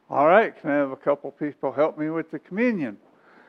All right, can I have a couple people help me with the communion?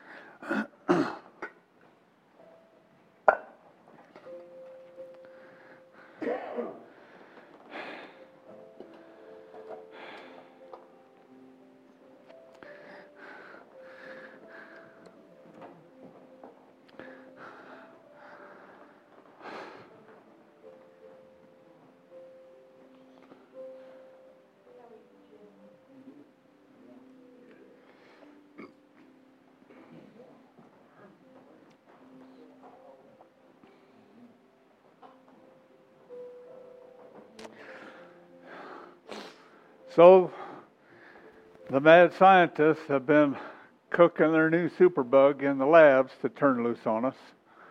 So, the mad scientists have been cooking their new superbug in the labs to turn loose on us.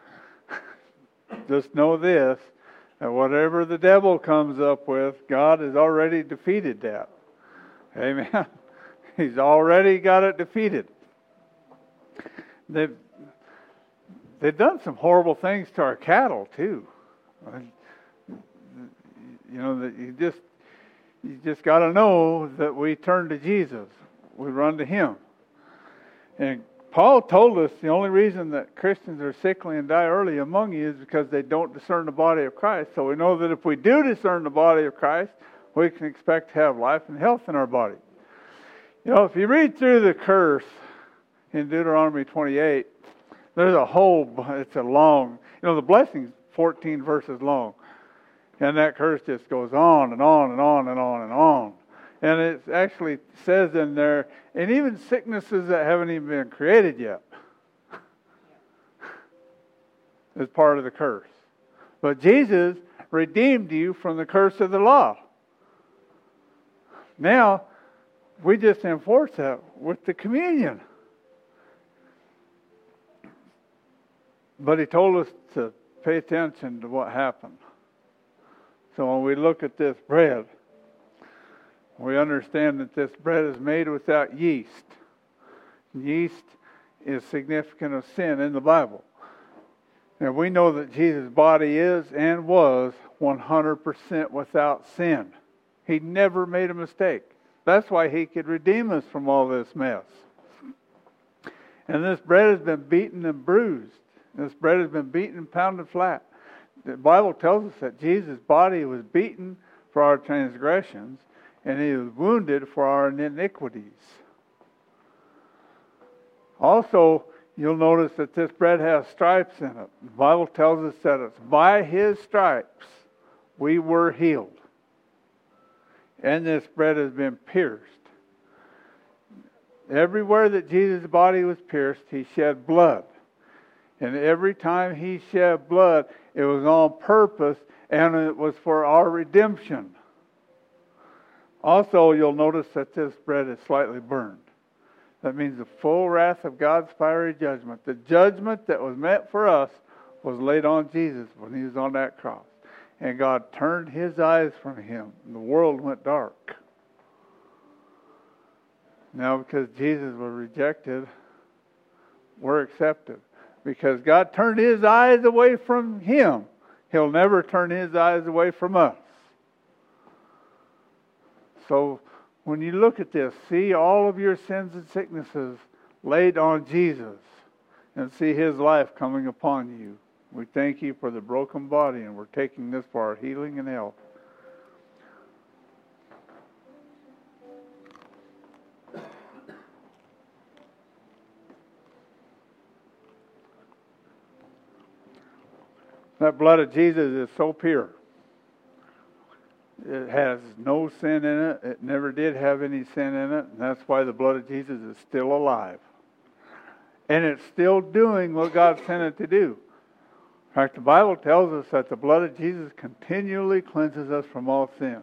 Just know this, that whatever the devil comes up with, God has already defeated that. Amen. He's already got it defeated. They've done some horrible things to our cattle too. You know, that you just got to know that we turn to Jesus. We run to Him. And Paul told us the only reason that Christians are sickly and die early among you is because they don't discern the body of Christ. So we know that if we do discern the body of Christ, we can expect to have life and health in our body. You know, if you read through the curse in Deuteronomy 28, there's it's a long, the blessing's 14 verses long. And that curse just goes on and on and on and on and on. And it actually says in there, and even sicknesses that haven't even been created yet is part of the curse. But Jesus redeemed you from the curse of the law. Now, we just enforce that with the communion. But He told us to pay attention to what happened. So when we look at this bread, we understand that this bread is made without yeast. Yeast is significant of sin in the Bible. And we know that Jesus' body is and was 100% without sin. He never made a mistake. That's why He could redeem us from all this mess. And this bread has been beaten and bruised. This bread has been beaten and pounded flat. The Bible tells us that Jesus' body was beaten for our transgressions, and He was wounded for our iniquities. Also, you'll notice that this bread has stripes in it. The Bible tells us that it's by His stripes we were healed. And this bread has been pierced. Everywhere that Jesus' body was pierced, He shed blood. And every time He shed blood, it was on purpose, and it was for our redemption. Also, you'll notice that this bread is slightly burned. That means the full wrath of God's fiery judgment. The judgment that was meant for us was laid on Jesus when He was on that cross. And God turned His eyes from Him, and the world went dark. Now, because Jesus was rejected, we're accepted. Because God turned His eyes away from Him, He'll never turn His eyes away from us. So when you look at this, see all of your sins and sicknesses laid on Jesus, and see His life coming upon you. We thank You for the broken body, and we're taking this for our healing and health. That blood of Jesus is so pure. It has no sin in it. It never did have any sin in it. And that's why the blood of Jesus is still alive. And it's still doing what God sent it to do. In fact, the Bible tells us that the blood of Jesus continually cleanses us from all sin.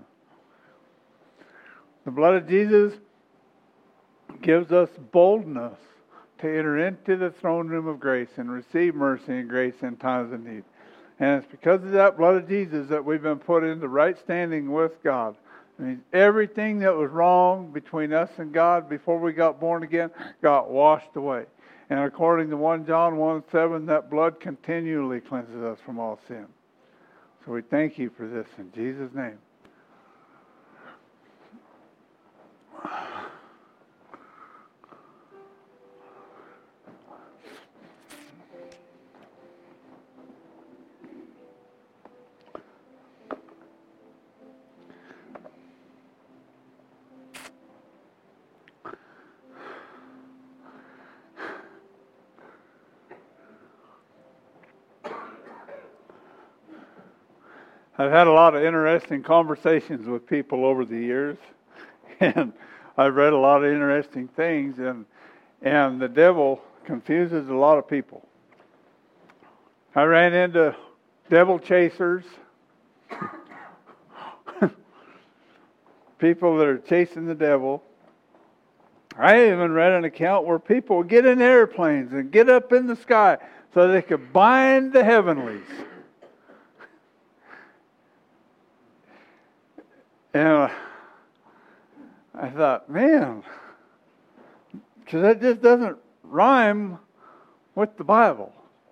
The blood of Jesus gives us boldness to enter into the throne room of grace and receive mercy and grace in times of need. And it's because of that blood of Jesus that we've been put into right standing with God. I mean, everything that was wrong between us and God before we got born again got washed away. And according to 1 John 1:7, that blood continually cleanses us from all sin. So we thank You for this in Jesus' name. I've had a lot of interesting conversations with people over the years, and I've read a lot of interesting things, and the devil confuses a lot of people. I ran into devil chasers, people that are chasing the devil. I even read an account where people would get in airplanes and get up in the sky so they could bind the heavenlies. And I thought, man, because that just doesn't rhyme with the Bible.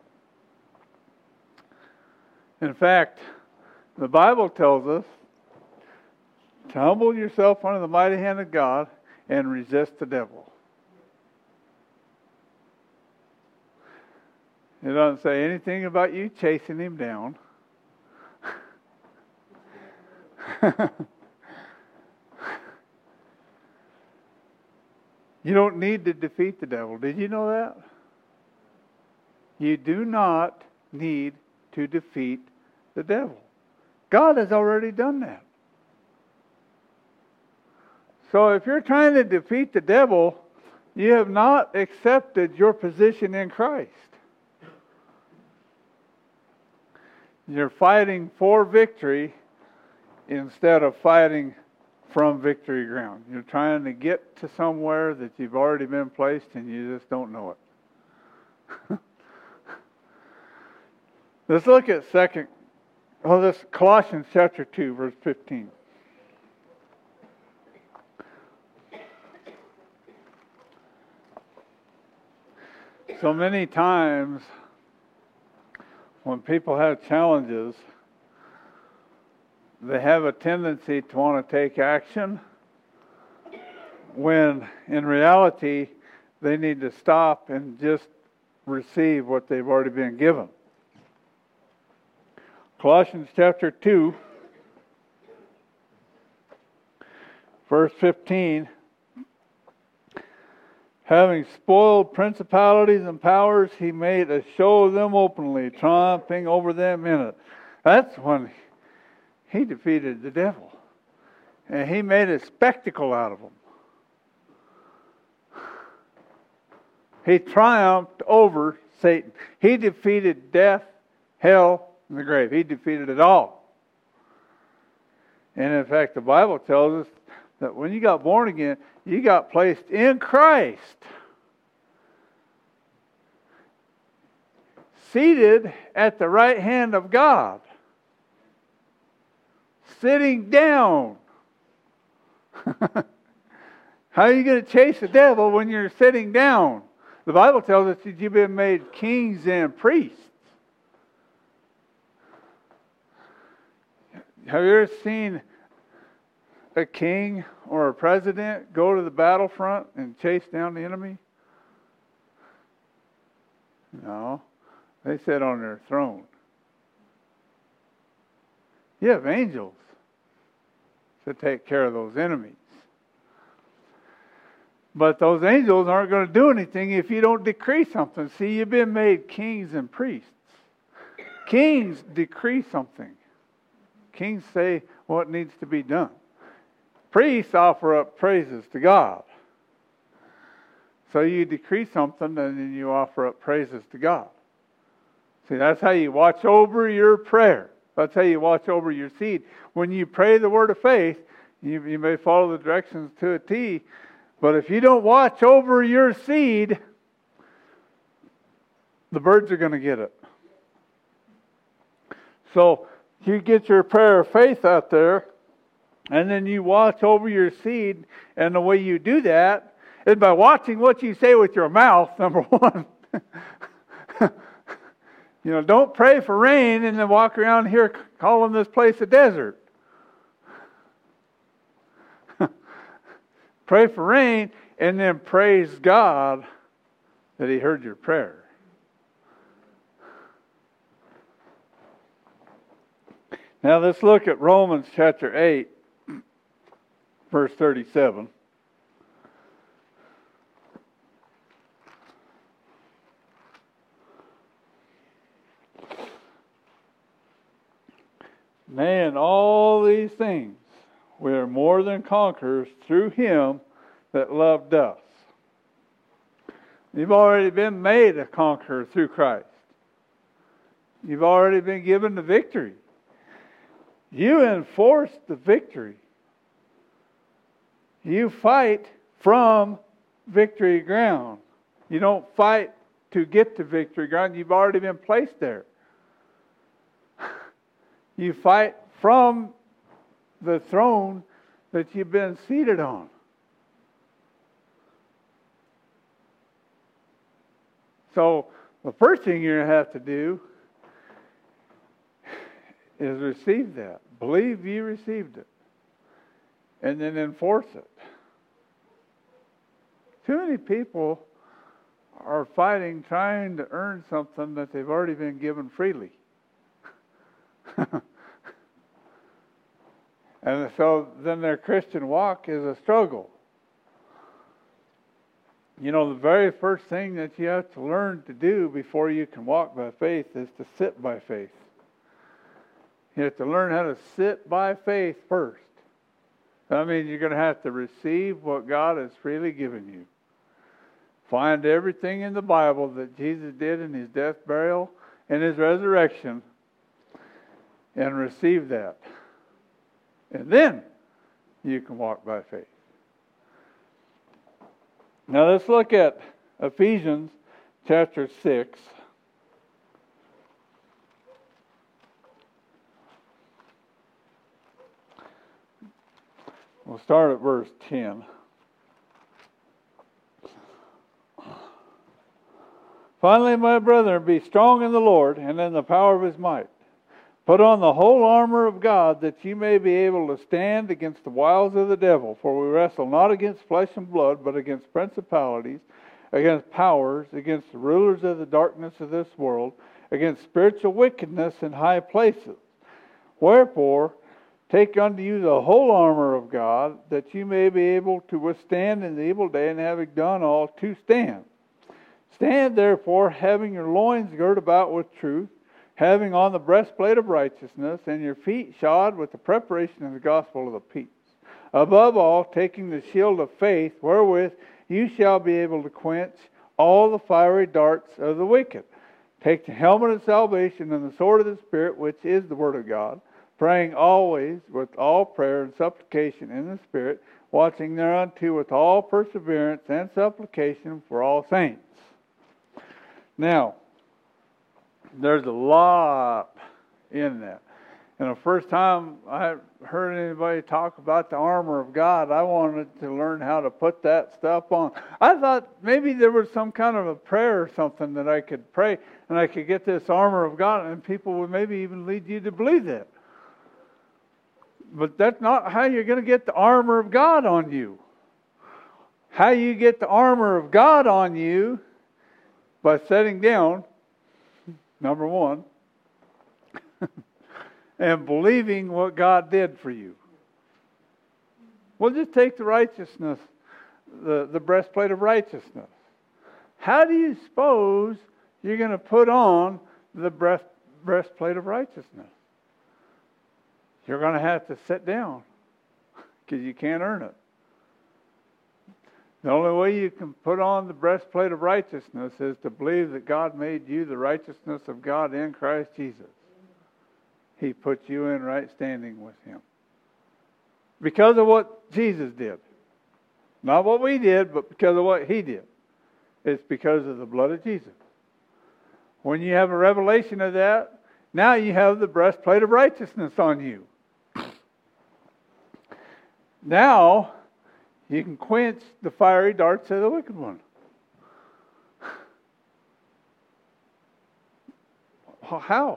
In fact, the Bible tells us to humble yourself under the mighty hand of God and resist the devil. It doesn't say anything about you chasing him down. You don't need to defeat the devil. Did you know that? You do not need to defeat the devil. God has already done that. So if you're trying to defeat the devil, you have not accepted your position in Christ. You're fighting for victory instead of fighting from victory ground. You're trying to get to somewhere that you've already been placed and you just don't know it. Let's look at Colossians chapter 2, verse 15. So many times when people have challenges, they have a tendency to want to take action when in reality they need to stop and just receive what they've already been given. Colossians chapter 2, verse 15. Having spoiled principalities and powers, he made a show of them openly, triumphing over them in it. That's when he defeated the devil. And he made a spectacle out of them. He triumphed over Satan. He defeated death, hell, and the grave. He defeated it all. And in fact, the Bible tells us that when you got born again, you got placed in Christ. Seated at the right hand of God. Sitting down. How are you going to chase the devil when you're sitting down? The Bible tells us that you've been made kings and priests. Have you ever seen a king or a president go to the battlefront and chase down the enemy? No. They sit on their throne. You have angels to take care of those enemies. But those angels aren't going to do anything if you don't decree something. See, you've been made kings and priests. Kings decree something. Kings say what needs to be done. Priests offer up praises to God. So you decree something and then you offer up praises to God. See, that's how you watch over your prayer. That's how you watch over your seed. When you pray the word of faith, you may follow the directions to a T, but if you don't watch over your seed, the birds are going to get it. So you get your prayer of faith out there, and then you watch over your seed, and the way you do that is by watching what you say with your mouth, number one. Don't pray for rain and then walk around here calling this place a desert. Pray for rain and then praise God that He heard your prayer. Now let's look at Romans chapter 8, verse 37. Nay, in all these things we are more than conquerors through Him that loved us. You've already been made a conqueror through Christ. You've already been given the victory. You enforce the victory. You fight from victory ground. You don't fight to get to victory ground. You've already been placed there. You fight from the throne that you've been seated on. So the first thing you're going to have to do is receive that. Believe you received it. And then enforce it. Too many people are fighting, trying to earn something that they've already been given freely. And so then their Christian walk is a struggle. You know, the very first thing that you have to learn to do before you can walk by faith is to sit by faith. You have to learn how to sit by faith first. That means you're going to have to receive what God has freely given you. Find everything in the Bible that Jesus did in His death, burial, and His resurrection, and receive that. And then you can walk by faith. Now let's look at Ephesians chapter 6. We'll start at verse 10. Finally, my brethren, be strong in the Lord and in the power of His might. Put on the whole armor of God, that ye may be able to stand against the wiles of the devil. For we wrestle not against flesh and blood, but against principalities, against powers, against the rulers of the darkness of this world, against spiritual wickedness in high places. Wherefore, take unto you the whole armor of God, that you may be able to withstand in the evil day, and having done all, to stand. Stand therefore, having your loins girt about with truth, having on the breastplate of righteousness, and your feet shod with the preparation of the gospel of the peace. Above all, taking the shield of faith, wherewith you shall be able to quench all the fiery darts of the wicked. Take the helmet of salvation and the sword of the Spirit, which is the word of God, praying always with all prayer and supplication in the Spirit, watching thereunto with all perseverance and supplication for all saints. Now, there's a lot in that. And the first time I heard anybody talk about the armor of God, I wanted to learn how to put that stuff on. I thought maybe there was some kind of a prayer or something that I could pray and I could get this armor of God, and people would maybe even lead you to believe that. But that's not how you're going to get the armor of God on you. How you get the armor of God on you? By sitting down, number one, and believing what God did for you. We'll just take the righteousness, the breastplate of righteousness. How do you suppose you're going to put on the breastplate of righteousness? You're going to have to sit down because you can't earn it. The only way you can put on the breastplate of righteousness is to believe that God made you the righteousness of God in Christ Jesus. He put you in right standing with Him. Because of what Jesus did. Not what we did, but because of what He did. It's because of the blood of Jesus. When you have a revelation of that, now you have the breastplate of righteousness on you. Now, you can quench the fiery darts of the wicked one. How?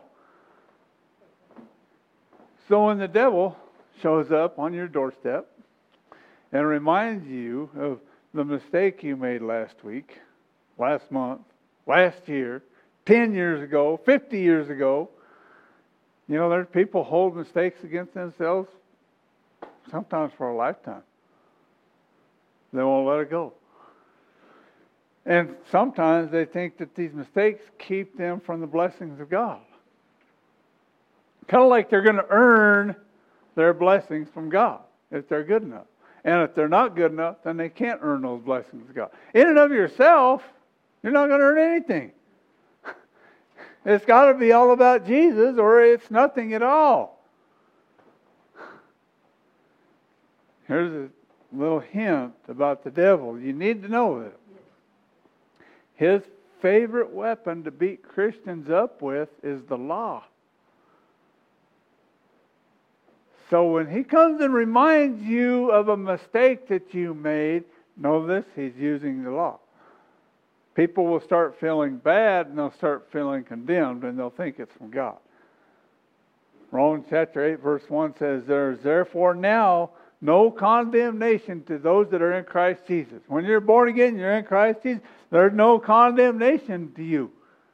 So when the devil shows up on your doorstep and reminds you of the mistake you made last week, last month, last year, 10 years ago, 50 years ago, you know, there's people hold mistakes against themselves sometimes for a lifetime. They won't let it go. And sometimes they think that these mistakes keep them from the blessings of God. Kind of like they're going to earn their blessings from God if they're good enough. And if they're not good enough, then they can't earn those blessings of God. In and of yourself, you're not going to earn anything. It's got to be all about Jesus or it's nothing at all. Here's a little hint about the devil. You need to know that. His favorite weapon to beat Christians up with is the law. So when he comes and reminds you of a mistake that you made, know this, he's using the law. People will start feeling bad and they'll start feeling condemned and they'll think it's from God. Romans chapter 8 verse 1 says, there is therefore now no condemnation to those that are in Christ Jesus. When you're born again, you're in Christ Jesus, there's no condemnation to you.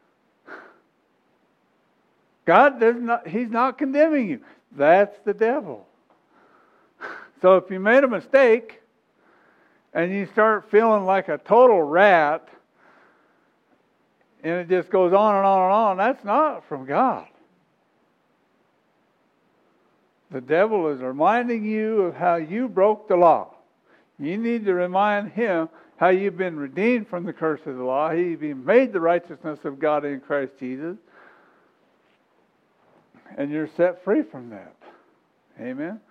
God does not, He's not condemning you. That's the devil. So if you made a mistake and you start feeling like a total rat and it just goes on and on and on, that's not from God. The devil is reminding you of how you broke the law. You need to remind him how you've been redeemed from the curse of the law. He's been made the righteousness of God in Christ Jesus. And you're set free from that. Amen.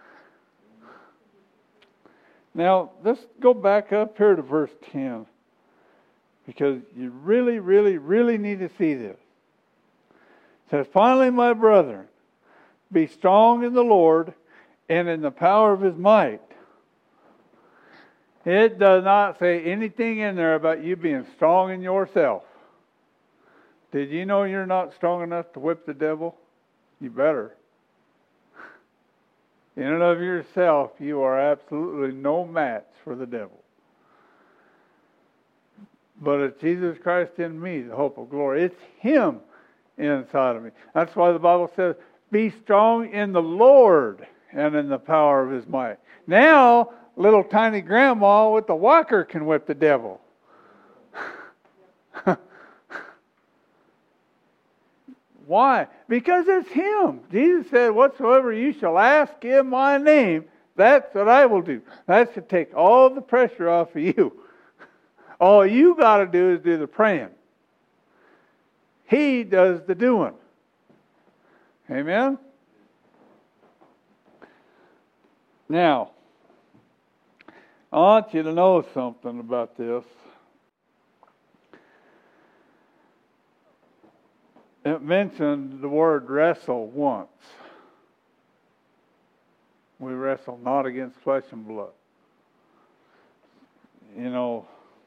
Now, let's go back up here to verse 10. Because you really, really, really need to see this. It says, finally, my brethren, be strong in the Lord and in the power of His might. It does not say anything in there about you being strong in yourself. Did you know you're not strong enough to whip the devil? You better. In and of yourself, you are absolutely no match for the devil. But it's Jesus Christ in me, the hope of glory. It's Him inside of me. That's why the Bible says, be strong in the Lord and in the power of His might. Now, little tiny grandma with the walker can whip the devil. Why? Because it's Him. Jesus said, whatsoever you shall ask in my name, that's what I will do. That should take all the pressure off of you. All you got to do is do the praying. He does the doing. Amen? Now, I want you to know something about this. It mentioned the word wrestle once. We wrestle not against flesh and blood. You know,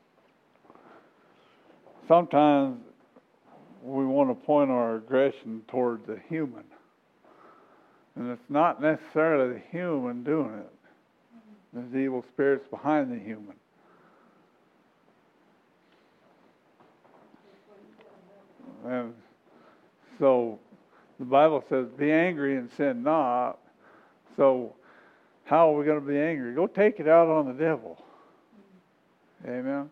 sometimes we want to point our aggression toward the human. And it's not necessarily the human doing it. There's evil spirits behind the human. And so the Bible says, be angry and sin not. So how are we going to be angry? Go take it out on the devil. Amen.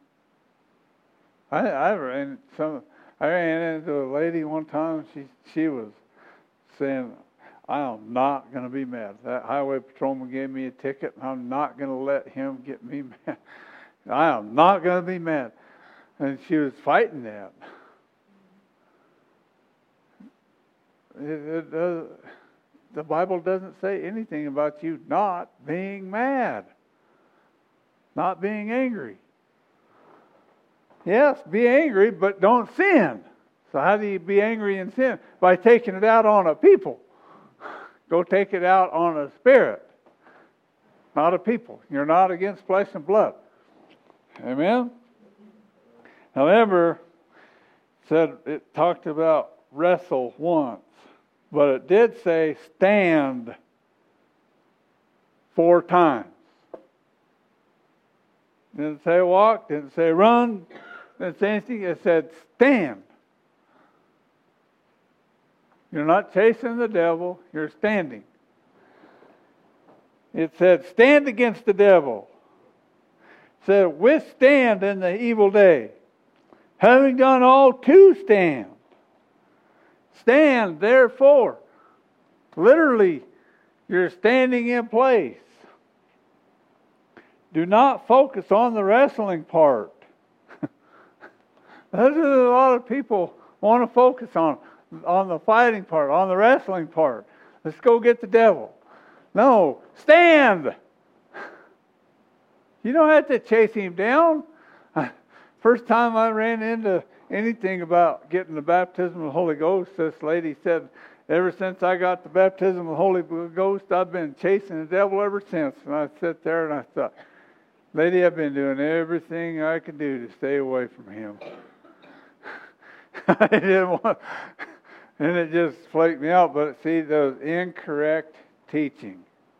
I ran into a lady one time. She was saying, I am not going to be mad. That highway patrolman gave me a ticket, and I'm not going to let him get me mad. I am not going to be mad. And she was fighting that. The Bible doesn't say anything about you not being mad, not being angry. Yes, be angry, but don't sin. So how do you be angry and sin? By taking it out on a people. Go take it out on a spirit, not a people. You're not against flesh and blood. Amen? However, it talked about wrestle once, but it did say stand 4 times. Didn't say walk, didn't say run, didn't say anything. It said stand. You're not chasing the devil, you're standing. It said stand against the devil. It said withstand in the evil day. Having done all to stand. Stand therefore. Literally, you're standing in place. Do not focus on the wrestling part. That's what a lot of people want to focus on the fighting part, on the wrestling part. Let's go get the devil. No, stand. You don't have to chase him down. First time I ran into anything about getting the baptism of the Holy Ghost, this lady said, ever since I got the baptism of the Holy Ghost, I've been chasing the devil ever since. And I sat there and I thought, lady, I've been doing everything I could do to stay away from him. I didn't want, and it just flaked me out. But see, those incorrect teaching.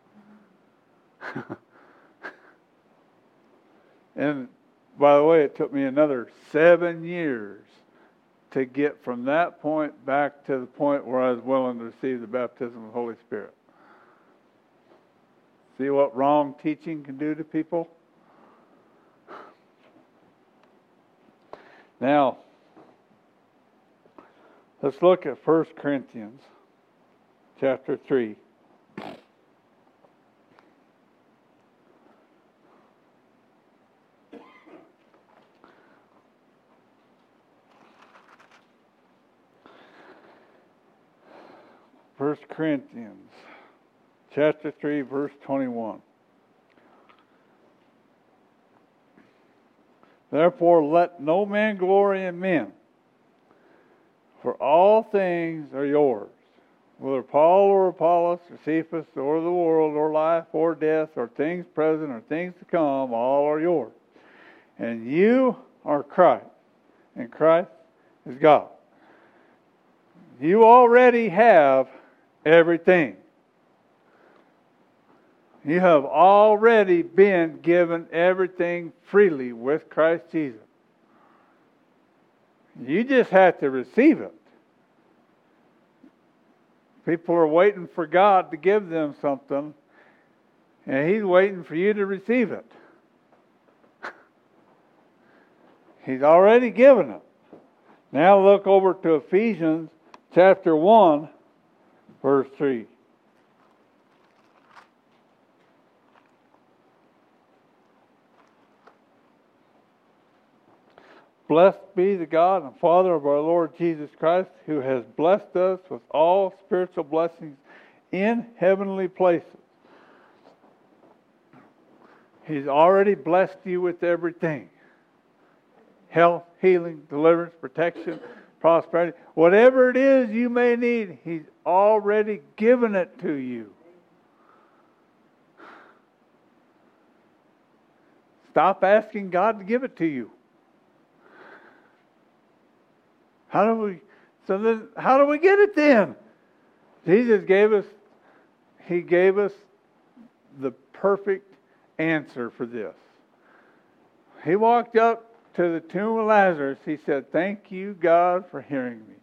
And by the way, it took me another 7 years to get from that point back to the point where I was willing to receive the baptism of the Holy Spirit. See what wrong teaching can do to people? Now, let's look at 1 Corinthians chapter 3. First Corinthians chapter 3, verse 21. Therefore let no man glory in men, for all things are yours, whether Paul or Apollos or Cephas or the world or life or death or things present or things to come, all are yours. And you are Christ, and Christ is God. You already have everything. You have already been given everything freely with Christ Jesus. You just have to receive it. People are waiting for God to give them something, and He's waiting for you to receive it. He's already given it. Now look over to Ephesians chapter 1, verse 3. Blessed be the God and Father of our Lord Jesus Christ, who has blessed us with all spiritual blessings in heavenly places. He's already blessed you with everything. Health, healing, deliverance, protection, prosperity. Whatever it is you may need, He's already given it to you. Stop asking God to give it to you. How do we get it then? Jesus gave us the perfect answer for this. He walked up to the tomb of Lazarus. He said, "Thank you, God, for hearing me."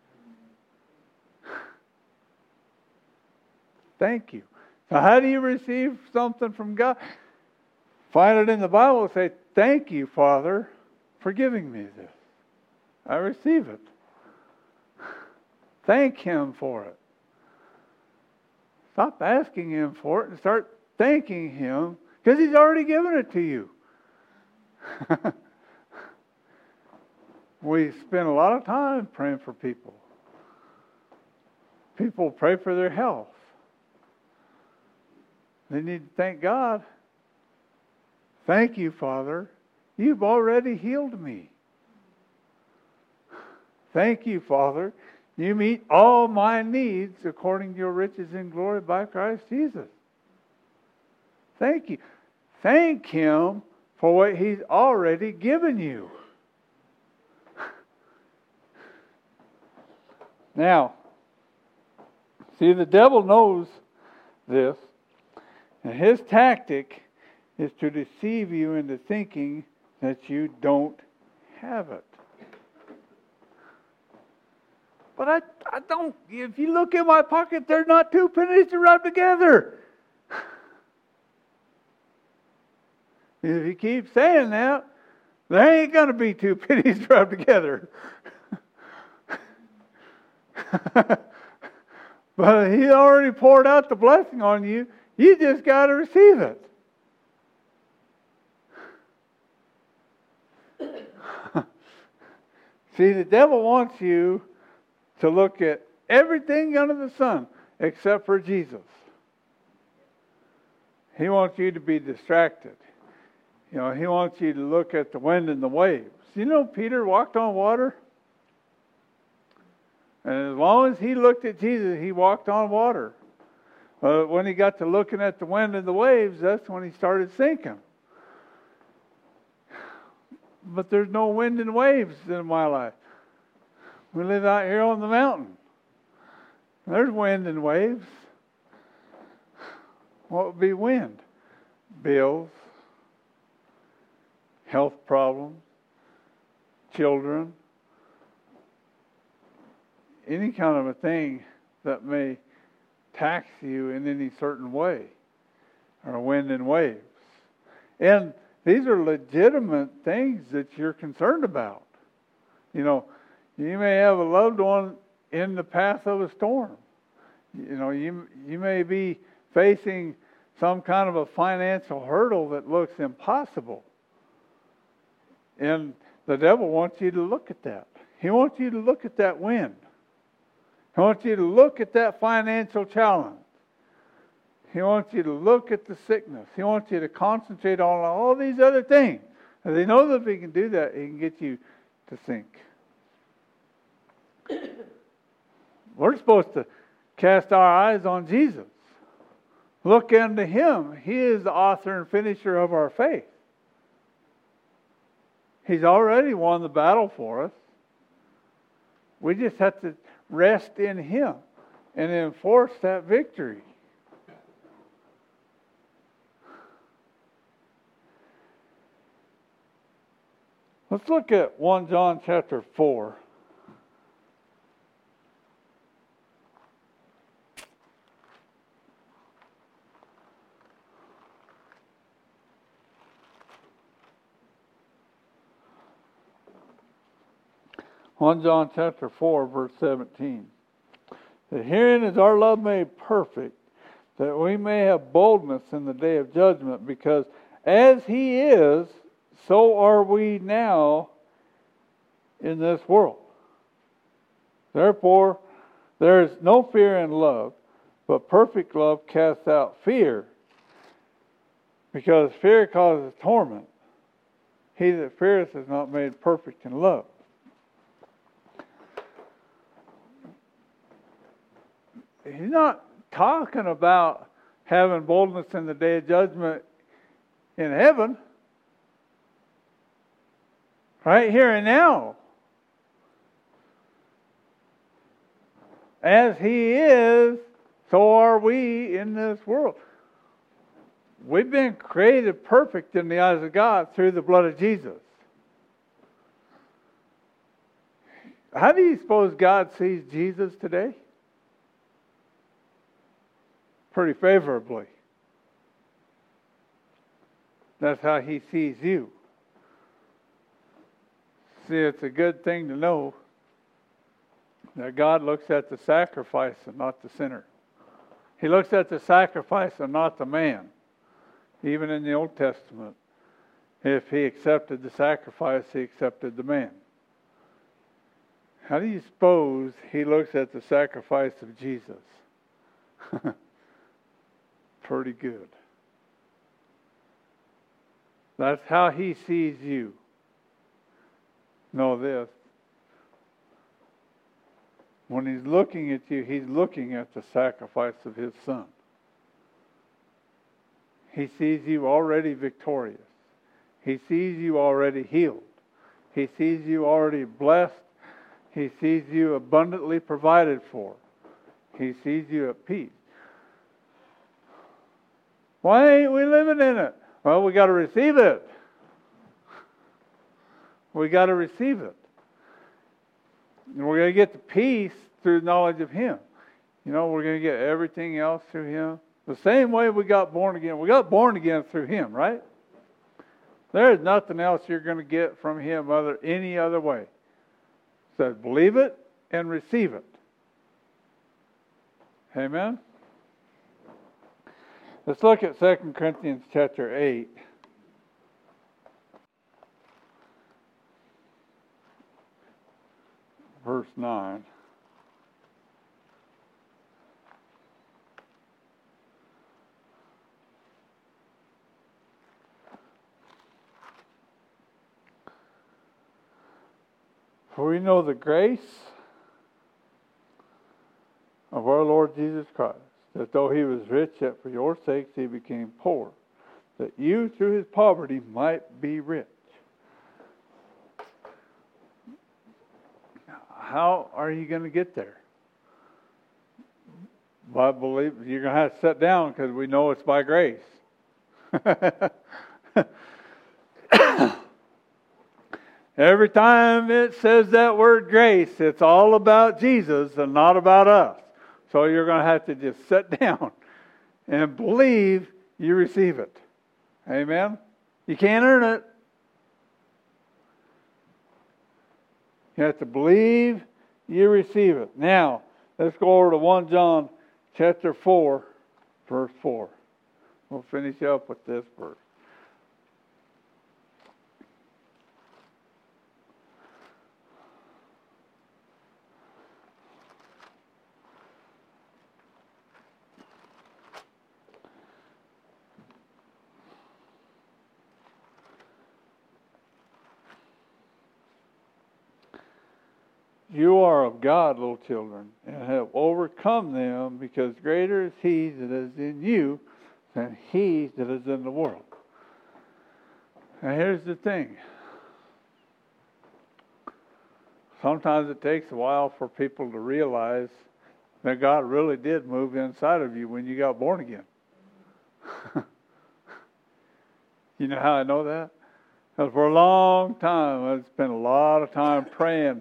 Thank you. So how do you receive something from God? Find it in the Bible and say, "Thank you, Father, for giving me this. I receive it." Thank Him for it. Stop asking Him for it and start thanking Him, because He's already given it to you. We spend a lot of time praying for people. People pray for their health. They need to thank God. Thank you, Father. You've already healed me. Thank you, Father. You meet all my needs according to your riches in glory by Christ Jesus. Thank you. Thank Him for what He's already given you. Now, see, the devil knows this, and his tactic is to deceive you into thinking that you don't have it. But I don't. If you look in my pocket, there's not two pennies to rub together. If you keep saying that, there ain't going to be two pennies to rub together. But He already poured out the blessing on you. You just got to receive it. See, the devil wants you to look at everything under the sun except for Jesus. He wants you to be distracted. He wants you to look at the wind and the waves. Peter walked on water. And as long as he looked at Jesus, he walked on water. But when he got to looking at the wind and the waves, that's when he started sinking. But there's no wind and waves in my life. We live out here on the mountain. There's wind and waves. What would be wind? Bills, health problems, children, any kind of a thing that may tax you in any certain way, or wind and waves. And these are legitimate things that you're concerned about. You may have a loved one in the path of a storm. You may be facing some kind of a financial hurdle that looks impossible. And the devil wants you to look at that. He wants you to look at that wind. He wants you to look at that financial challenge. He wants you to look at the sickness. He wants you to concentrate on all these other things. And they know that if he can do that, he can get you to sink. We're supposed to cast our eyes on Jesus. Look unto Him. He is the author and finisher of our faith. He's already won the battle for us. We just have to rest in Him and enforce that victory. Let's look at 1 John chapter 4. John chapter 4, verse 17. That herein is our love made perfect, that we may have boldness in the day of judgment, because as He is, so are we now in this world. Therefore, there is no fear in love, but perfect love casts out fear, because fear causes torment. He that feareth is not made perfect in love. He's not talking about having boldness in the day of judgment in heaven. Right here and now. As He is, so are we in this world. We've been created perfect in the eyes of God through the blood of Jesus. How do you suppose God sees Jesus today? Pretty favorably. That's how He sees you. See, it's a good thing to know that God looks at the sacrifice and not the sinner. He looks at the sacrifice and not the man. Even in the Old Testament, if He accepted the sacrifice, He accepted the man. How do you suppose He looks at the sacrifice of Jesus? Pretty good. That's how He sees you. Know this. When He's looking at you, He's looking at the sacrifice of His Son. He sees you already victorious. He sees you already healed. He sees you already blessed. He sees you abundantly provided for. He sees you at peace. Why ain't we living in it? Well, we got to receive it. We got to receive it. And we're going to get the peace through knowledge of Him. We're going to get everything else through Him. The same way we got born again. We got born again through Him, right? There is nothing else you're going to get from Him any other way. It says, believe it and receive it. Amen? Let's look at 2 Corinthians chapter 8. Verse 9. For we know the grace of our Lord Jesus Christ, that though he was rich, yet for your sakes he became poor, that you through his poverty might be rich. How are you going to get there? Well, I believe you're going to have to sit down, because we know it's by grace. Every time it says that word grace, it's all about Jesus and not about us. So you're going to have to just sit down and believe you receive it. Amen? You can't earn it. You have to believe you receive it. Now, let's go over to 1 John chapter 4, verse 4. We'll finish up with this verse. You are of God, little children, and have overcome them, because greater is he that is in you than he that is in the world. Now here's the thing. Sometimes it takes a while for people to realize that God really did move inside of you when you got born again. You know how I know that? Because for a long time, I spent a lot of time praying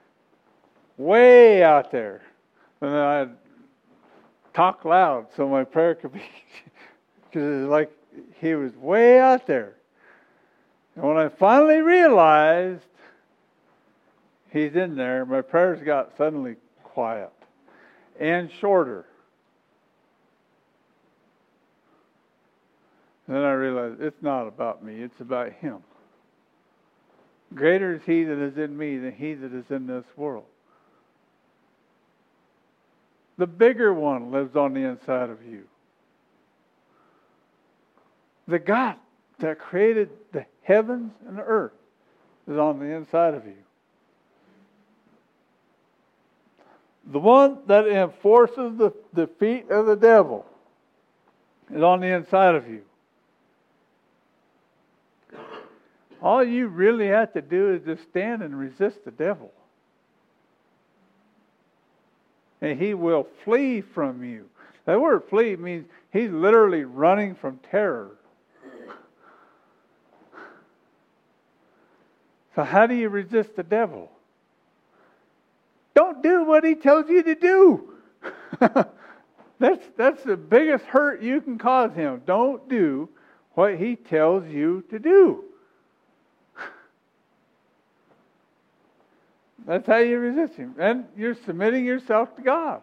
way out there. And then I'd talk loud so my prayer could be, because it's like he was way out there. And when I finally realized he's in there, my prayers got suddenly quiet and shorter. And then I realized it's not about me, it's about him. Greater is he that is in me than he that is in this world. The bigger one lives on the inside of you. The God that created the heavens and the earth is on the inside of you. The one that enforces the defeat of the devil is on the inside of you. All you really have to do is just stand and resist the devil. And he will flee from you. That word flee means he's literally running from terror. So how do you resist the devil? Don't do what he tells you to do. That's the biggest hurt you can cause him. Don't do what he tells you to do. That's how you resist him. And you're submitting yourself to God.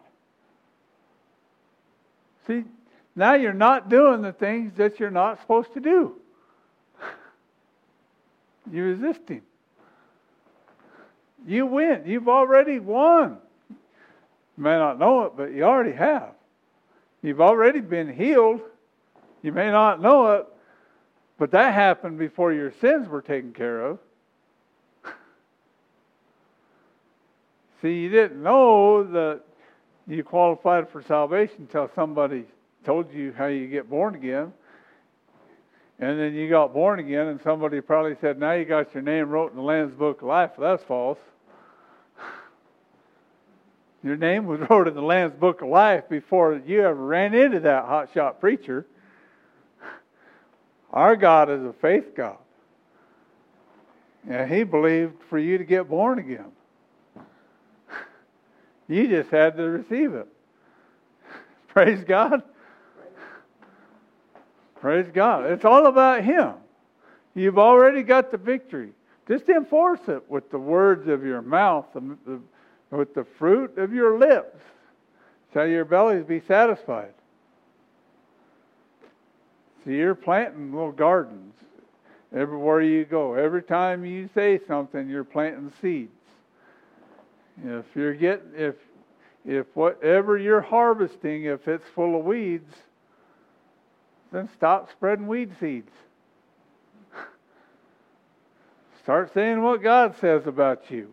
See, now you're not doing the things that you're not supposed to do. You resist him. You win. You've already won. You may not know it, but you already have. You've already been healed. You may not know it, but that happened before your sins were taken care of. See, you didn't know that you qualified for salvation until somebody told you how you get born again. And then you got born again, and somebody probably said, now you got your name wrote in the Lamb's Book of Life. Well, that's false. Your name was wrote in the Lamb's Book of Life before you ever ran into that hotshot preacher. Our God is a faith God. And he believed for you to get born again. You just had to receive it. Praise God. Praise God. It's all about him. You've already got the victory. Just enforce it with the words of your mouth, with the fruit of your lips. Shall your bellies be satisfied? So you're planting little gardens everywhere you go. Every time you say something, you're planting seeds. If whatever you're harvesting, if it's full of weeds, then stop spreading weed seeds. Start saying what God says about you.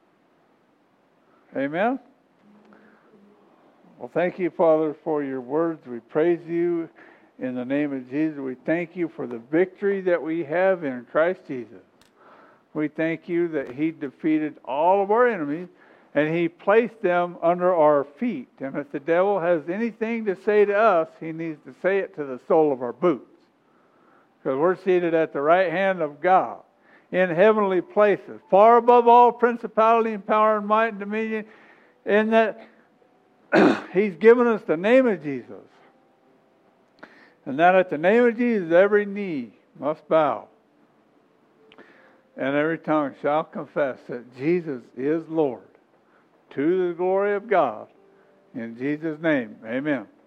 Amen? Well, thank you, Father, for your words. We praise you in the name of Jesus. We thank you for the victory that we have in Christ Jesus. We thank you that He defeated all of our enemies and He placed them under our feet. And if the devil has anything to say to us, he needs to say it to the sole of our boots. Because we're seated at the right hand of God in heavenly places, far above all principality and power and might and dominion, in that He's given us the name of Jesus. And that at the name of Jesus, every knee must bow. And every tongue shall confess that Jesus is Lord, to the glory of God. In Jesus' name, amen.